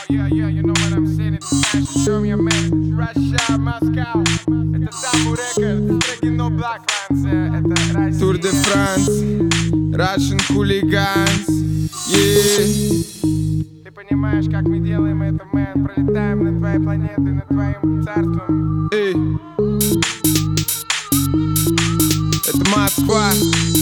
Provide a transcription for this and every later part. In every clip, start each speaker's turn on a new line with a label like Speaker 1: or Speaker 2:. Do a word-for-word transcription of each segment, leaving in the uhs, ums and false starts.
Speaker 1: yeah, yeah, you know what I'm saying. Это Sasha, Germany, man. Russia, Moscow. Это Tabu Records, треки No Black Fans. Это Россия.
Speaker 2: Tour de France, Russian Hooligans, yeah.
Speaker 1: Ты понимаешь, как мы делаем это, мэн. Пролетаем над твоей планетой, над твоим царством.
Speaker 2: Эй. Это Москва.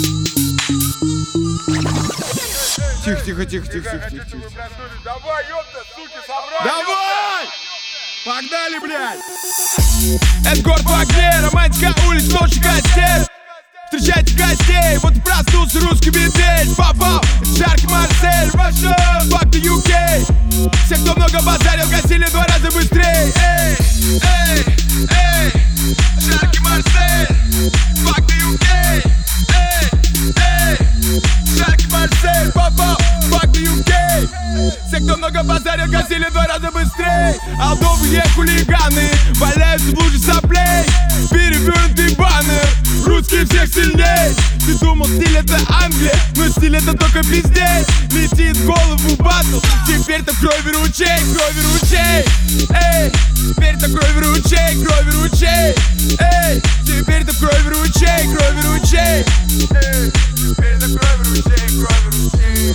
Speaker 2: Тихо, тихо, тихо, тихо, тихо, тихо, тихо.
Speaker 1: Давай, ёпта, суки, собрались.
Speaker 2: Давай! Погнали, блядь!
Speaker 3: Это город в огне, романтика улиц, ночи костей. Встречайте гостей, вот и проснулся русский бедель. Попал, это жаркий Марсель, Russia, fuck the ю кей. Все, кто много базарил, гасили два раза быстрей. Эй, эй, эй, жаркий Марсель, fuck the ю кей. Эй, эй, жаркий Марсель, попал, fuck the ю кей. Все, кто много базарил, гасили два раза быстрей. Алдовые хулиганы валяются в луже соплей. Перевернутый баннер, русские всех сильней. Ты думал, стиль это Англия, но стиль это только пиздец. Летит в голову батл, теперь-то крови ручей, крови ручей. Эй, теперь-то крови ручей, крови ручей. Эй, теперь-то крови ручей, крови ручей.
Speaker 1: Эй, теперь-то крови ручей, крови ручей.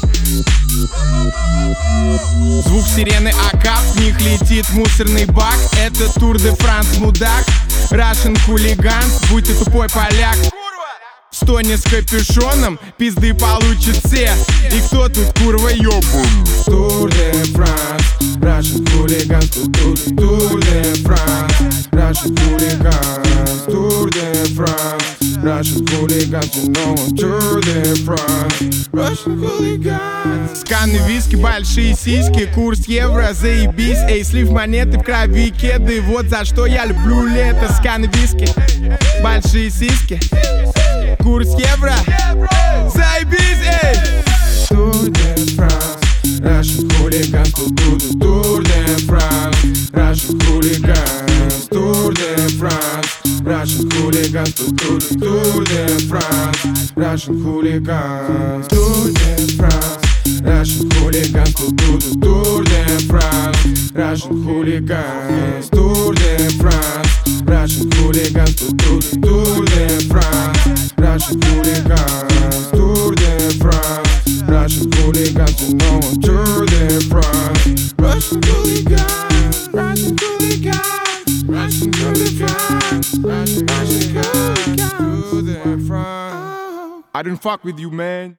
Speaker 3: Звук сирены АК, в них летит мусорный бак. Это Tour de France, мудак, Russian Hooligans, будь ты тупой поляк. Стони с капюшоном, пизды получат все. И кто тут курва ёбун?
Speaker 2: Tour de France, Russian Hooligans, Tour de France, Russian Hooligans, Tour de France, Russian Hooligans, you know I'm Tour de France, Russian Hooligans.
Speaker 3: Сканы виски, большие сиськи, курс евро, заебись. Эй, слив монеты в крови, кеды, вот за что я люблю лето. Сканы виски, большие сиськи, курс евро, заебись, эй.
Speaker 2: Tour de France, Russian Hooligans, Tour de France, Russian Hooligans, Tour de France, Russian Hooligans, Tour de France, Russian Hooligans, Tour de France, Russian Hooligans, Tour de France, Russian Hooligans, Tour de France, Russian Hooligans, Tour de France, Russian Hooligans, Tour de France, Russian Hooligans, you know I'm Tour de France, Russian Hooligans, Russian Hooligans, Russian Hooligans, Russian Hooligans, Tour de France.
Speaker 3: I didn't fuck with you, man.